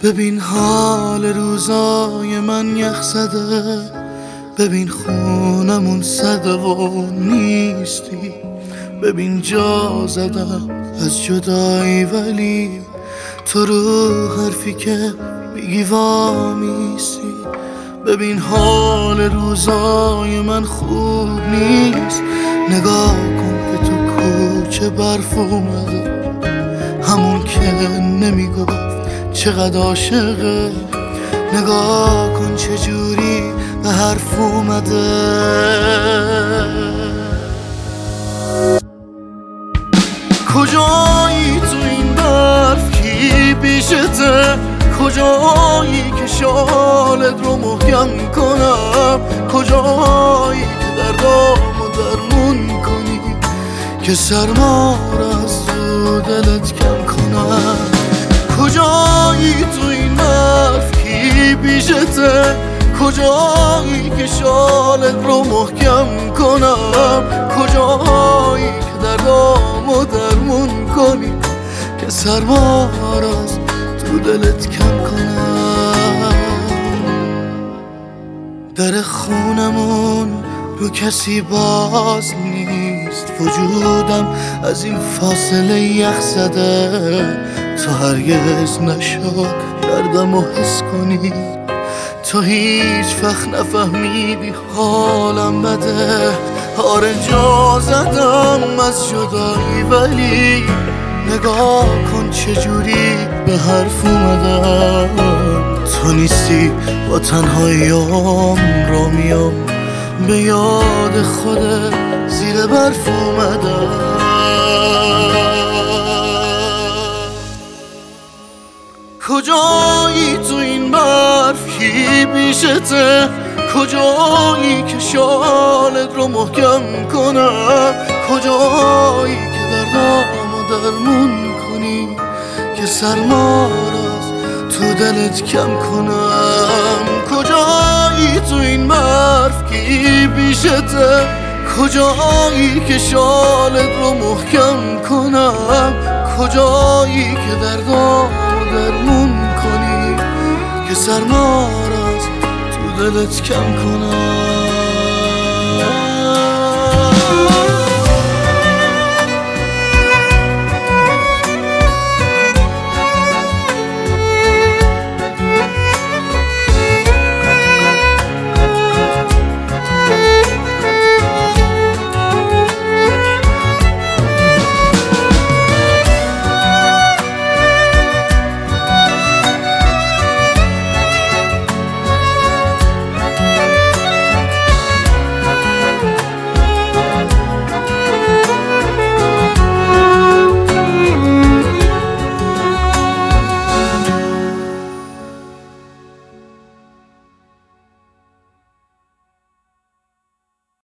ببین حال روزای من یخ زده، ببین خونمون سده و نیستی. ببین جا زدم از جدایی ولی تو رو حرفی که میگی وامیستی. ببین حال روزای من خوب نیست، نگاه کن که تو کوچه برف اومده، همون که نمیگفت چقدر عاشقه. نگاه کن چجوری به حرف اومده. کجایی تو این برف کی پیشته؟ کجایی که شالت رو محکم کنم؟ کجایی که دردامو درمون کنی، که سرما رو از تو دلت کم کنم؟ کجایی تو این برف کی پیشته؟ کجایی که شالت رو محکم کنم؟ کجایی که دردامو درمون کنی، که سرما رو از تو دلت کم کنم؟ در خونمون رو کسی باز نیست، وجودم از این فاصله یخ زده. تو هرگز نشد دردمو حس کنی، تو هیچ وقت نفهمیدی حالم بده. آره جا زدم از جدایی ولی نگاه کن چجوری به حرف اومدم. تو نیستی با تنهاییام را میام، به یاد خودت زیر برف اومدم. کجایی تو این برف کی پیشته؟ کجایی که شالت رو محکم کنم؟ کجایی که دردامو درمون کنی، که سرما رو از تو دلت کم کنم؟ کجایی تو این برف کی پیشته؟ کجایی که شالت رو محکم کنم؟ کجایی که دردامو درمون کنی، که سرما رو از تو دلت کم کنم؟